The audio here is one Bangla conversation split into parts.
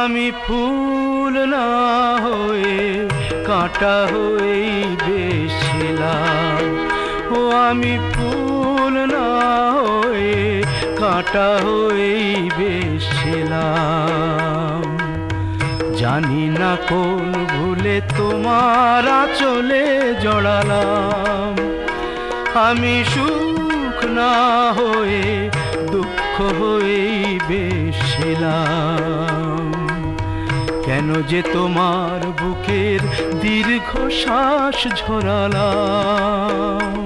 আমি ফুল না হয়ে কাঁটা হয়েই বেশিলাম। ও আমি ফুল না হয়ে কাঁটা হয়েই বেশিলাম। জানি না কোন ভুলে তোমার আঁচলে জড়ালাম। আমি সুখ না হয়ে দুঃখ হয়েই বেশিলাম। কেন যে তোমার বুকের দীর্ঘ শ্বাস ঝরালাম।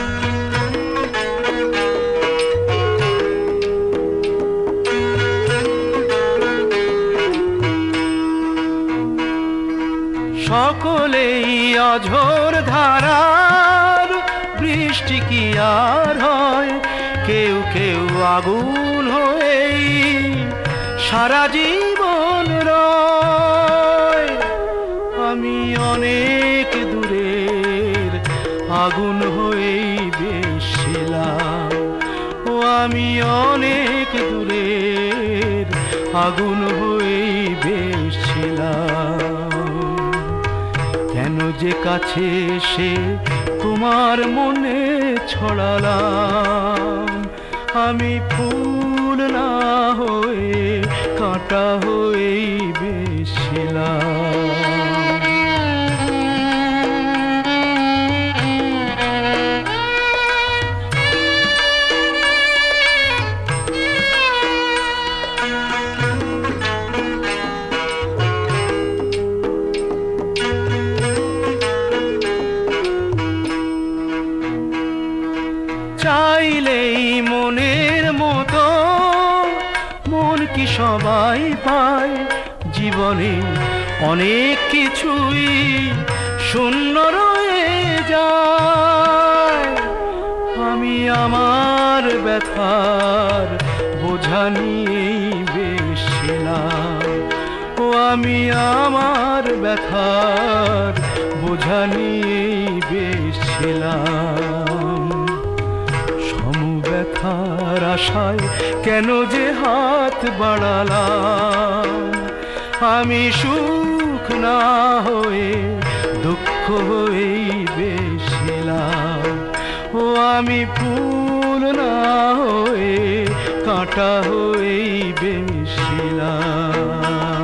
সকলেই অঝোর ধারার বৃষ্টি কি আর হয়? কেউ কেউ আগুন হয়েই সারা জীবন রয়। আমি অনেক দূরের আগুন হয়েই বেশিলাম। ও আমি অনেক দূরের আগুন হয়েই বেশিলাম। কেন যে কাছে এসে তোমার মনে ছড়ালাম। আমি ফুল না হয়ে কাঁটা হয়েই বেশিলাম। চাইলেই মনের মতো মন কি সবাই পায়? জীবনে অনেক কিছুই শূন্য রয়ে যায়। আমি আমার ব্যথার বোঝা নিয়েই বেশিলাম। ও আমি আমার ব্যথার বোঝা নিয়েই বেশিলাম। ব্যথার আশায় কেন যে হাত বাড়ালাম। আমি সুখ না হয়ে দুঃখ হয়েই বেশিলাম। ও আমি ফুল না হয়ে কাঁটা হয়েই বেশিলাম।